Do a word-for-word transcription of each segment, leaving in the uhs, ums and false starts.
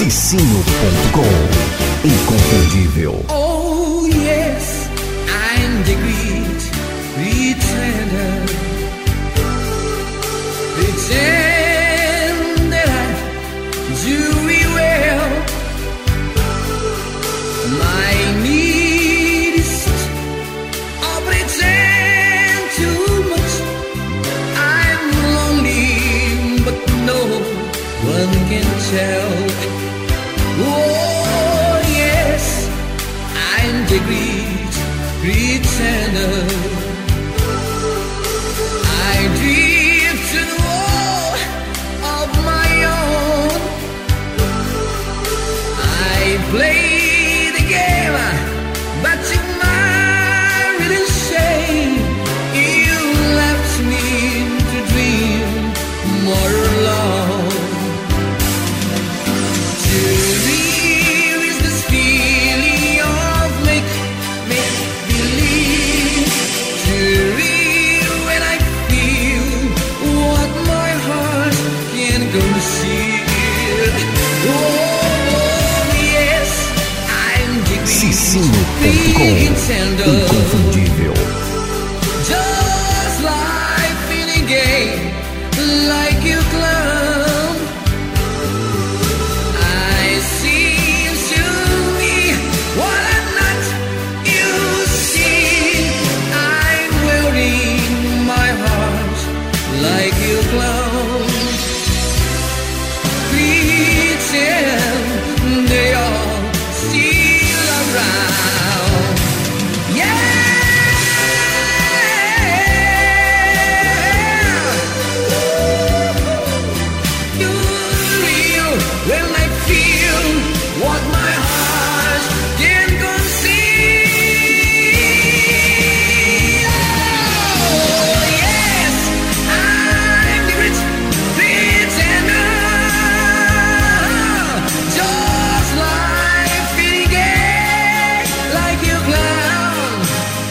cicinho ponto com. Inconfundível. Oh yes, I'm the great pretender. Pretend that I do it well. My need is I pretend too much. I'm lonely, but no one can tell. Oh yes, I'm the great pretender. I drift to the wall of my own. I play the game, but you might really say you left me to dream more alone. cicinho ponto com. Inconfundível. Just like feeling gay, like you clown. I see to me what I'm not. You see, I'm wearing my heart like you clown. Pretend they all still around. Yeah. You're real when I feel what my heart can conceive. Oh yes, I'm the rich pretender. Just like feeling gay, like you clown.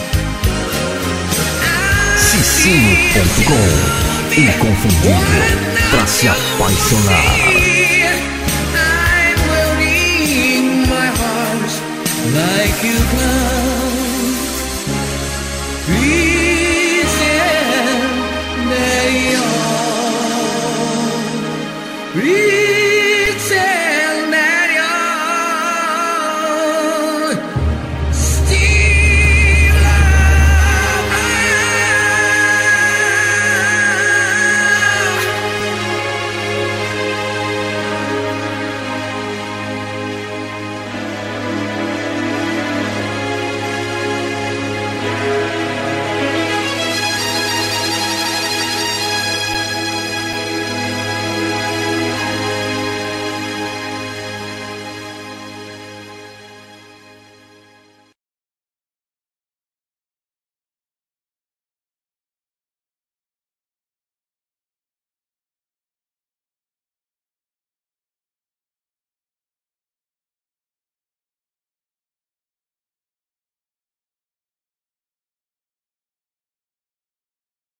cicinho ponto com. Inconfundível. Pra se apaixonar. I'm wearing my heart like you clown. Pretend they all.